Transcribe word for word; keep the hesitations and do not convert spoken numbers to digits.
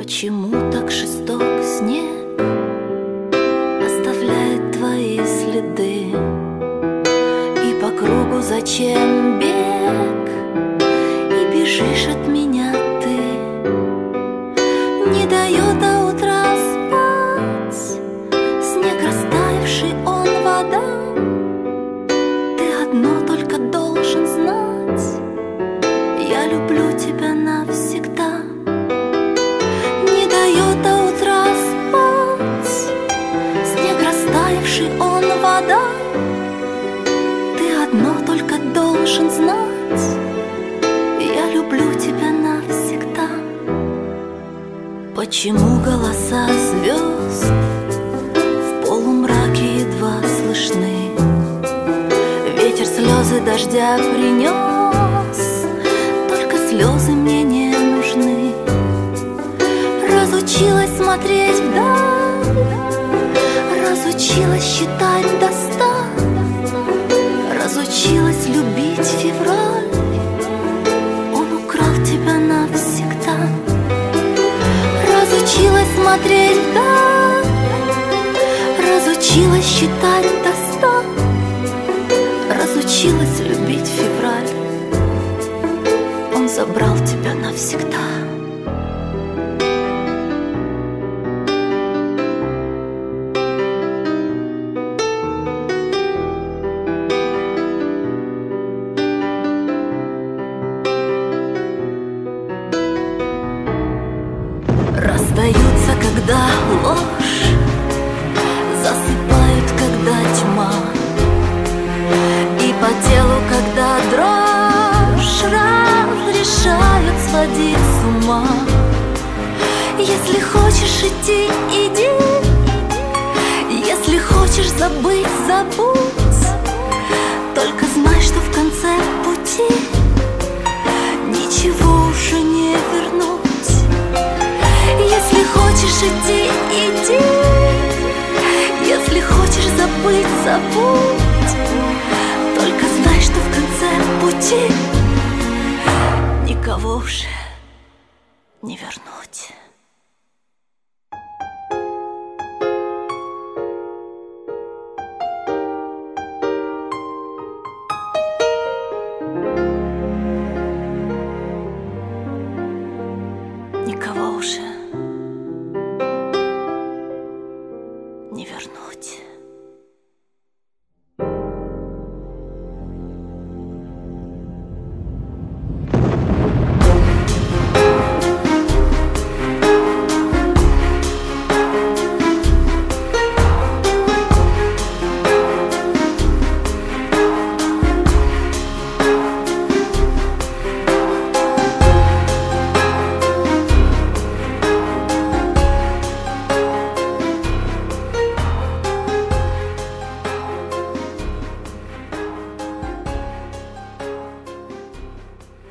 Почему так жесток снег оставляет твои следы? И по кругу зачем бег? И бежишь от меня ты. Не дает до утра спать снег, растаявший он вода. Ты одно только должен знать: я люблю тебя навсегда. Не дает до утра спать снег, растаявший он вода. Ты одно только должен знать: я люблю тебя навсегда. Почему голоса звезд в полумраке едва слышны? Ветер слезы дождя принес, только слезы мне не нужны. Разучилась смотреть вдаль, разучилась считать до ста, разучилась любить февраль. Он украл тебя навсегда. Разучилась смотреть вдаль, разучилась считать до ста, разучилась любить февраль. Он забрал тебя навсегда. Расстаются, когда ложь засыпают, когда тьма, и по телу, когда дрожь разрешают сводить с ума. Если хочешь идти, иди. Если хочешь забыть, забудь. Только знай, что в конце пути ничего уже не вернуть. Если хочешь идти, иди. Если хочешь забыть, забудь. Только знай, что в конце пути никого уже не вернуть. Никого уже